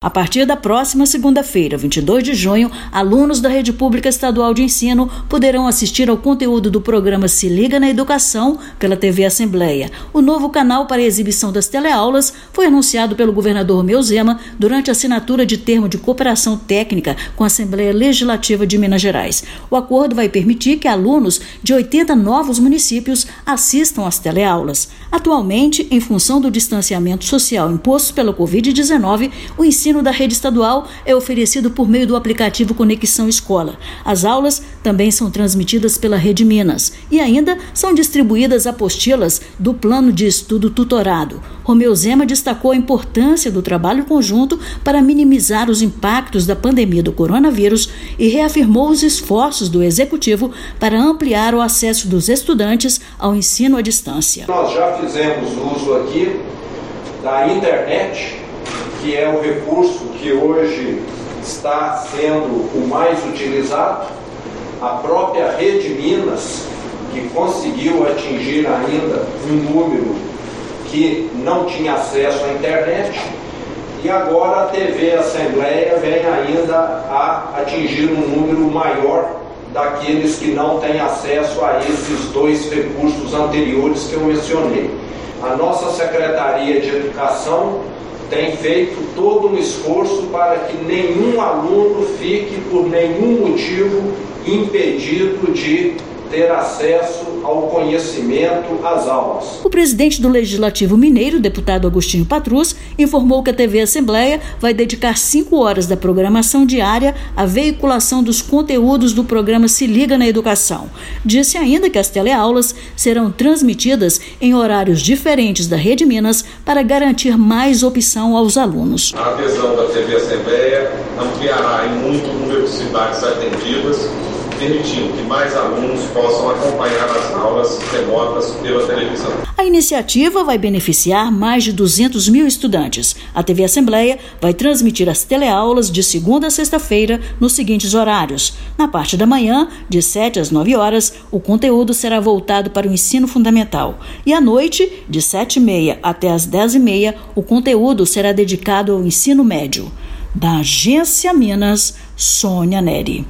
A partir da próxima segunda-feira, 22 de junho, alunos da Rede Pública Estadual de Ensino poderão assistir ao conteúdo do programa Se Liga na Educação pela TV Assembleia. O novo canal para a exibição das teleaulas foi anunciado pelo governador Romeu Zema durante a assinatura de termo de cooperação técnica com a Assembleia Legislativa de Minas Gerais. O acordo vai permitir que alunos de 80 novos municípios assistam às teleaulas. Atualmente, em função do distanciamento social imposto pela Covid-19, o ensino da rede estadual é oferecido por meio do aplicativo Conexão Escola. As aulas também são transmitidas pela Rede Minas e ainda são distribuídas apostilas do Plano de Estudo Tutorado. Romeu Zema destacou a importância do trabalho conjunto para minimizar os impactos da pandemia do coronavírus e reafirmou os esforços do Executivo para ampliar o acesso dos estudantes ao ensino à distância. Nós já fizemos uso aqui da internet, que é o recurso que hoje está sendo o mais utilizado. A própria Rede Minas, que conseguiu atingir ainda um número que não tinha acesso à internet, e agora a TV Assembleia vem ainda a atingir um número maior daqueles que não têm acesso a esses dois recursos anteriores que eu mencionei. A nossa Secretaria de Educação tem feito todo um esforço para que nenhum aluno fique, por nenhum motivo, impedido de ter acesso ao conhecimento, às aulas. O presidente do Legislativo Mineiro, deputado Agostinho Patrus, informou que a TV Assembleia vai dedicar 5 horas da programação diária à veiculação dos conteúdos do programa Se Liga na Educação. Disse ainda que as teleaulas serão transmitidas em horários diferentes da Rede Minas para garantir mais opção aos alunos. A adesão da TV Assembleia ampliará em muito o número de cidades atendidas, permitindo que mais alunos possam acompanhar as aulas remotas pela televisão. A iniciativa vai beneficiar mais de 200 mil estudantes. A TV Assembleia vai transmitir as teleaulas de segunda a sexta-feira nos seguintes horários. Na parte da manhã, de 7 às 9 horas, o conteúdo será voltado para o ensino fundamental. E à noite, de 7h30 até às 10h30, o conteúdo será dedicado ao ensino médio. Da Agência Minas, Sônia Neri.